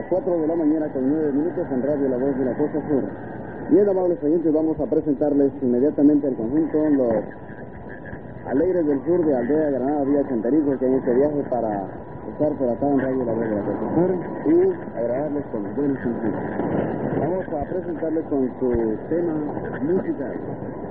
4 de la mañana con 9 minutos en Radio La Voz de la Costa Sur. Bien, amables oyentes, vamos a presentarles inmediatamente al conjunto Los Alegres del Sur de Aldea Granada Vía Chantarico, que en este viaje para estar por acá en Radio La Voz de la Costa Sur y agradarles con buenos sentidos. Vamos a presentarles con su tema musical.